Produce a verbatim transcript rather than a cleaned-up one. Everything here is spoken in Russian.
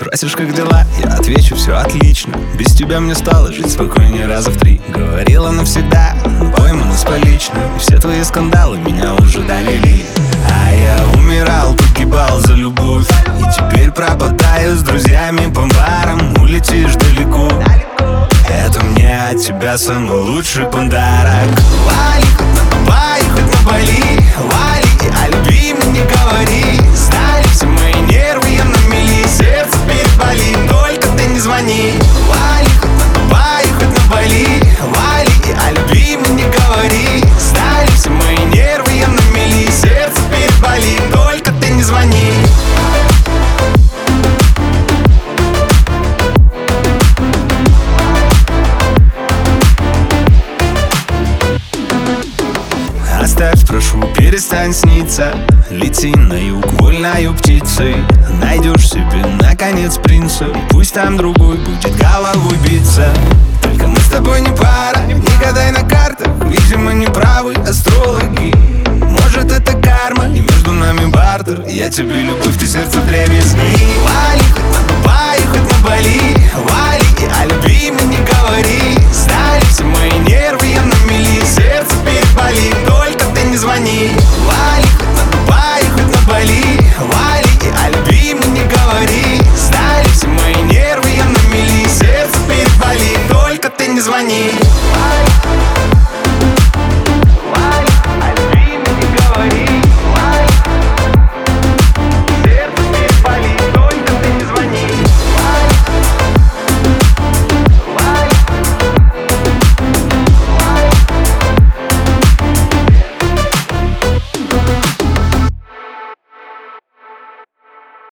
Спросишь, как дела? Я отвечу, все отлично. Без тебя мне стало жить спокойнее раза в три. Говорила навсегда, поймана с поличным. И все твои скандалы меня уже довели. А я умирал, погибал за любовь. И теперь пропадаю с друзьями по барам. Улетишь далеко, это мне от тебя самый лучший подарок. Вали, хоть на Дубай, хоть на Бали. Вали, и о любви мне не говори. Стали все мои нервы, я на мели. Сердце переболит, только ты не звони. Вали, хоть на Дубай, хоть на Бали. Вали, и о любви мне не говори. Стали все мои нервы, я на мели. Сердце переболит, только ты не звони. Оставь, прошу, перестань сниться. Лети на юг вольною птицей. Найдешь себе, наконец, принца. И пусть там другой будет головой биться. Только мы с тобой не пара, не гадай на картах. Видимо, не правы астрологи. Может, это карма, и между нами бартер. Я тебе любовь, ты сердце древесный. Вали, хоть на Дубай, хоть на Бали. Вали, и о любви мне не говори. Стали все мои нервы, я на мели. Сердце переболит, только ты не звони. Вали, хоть на Дубай, хоть на Бали. Вали, и о любви мне не говори. Стали все мои нервы, я на мели. Сердце переболит, только ты не звони.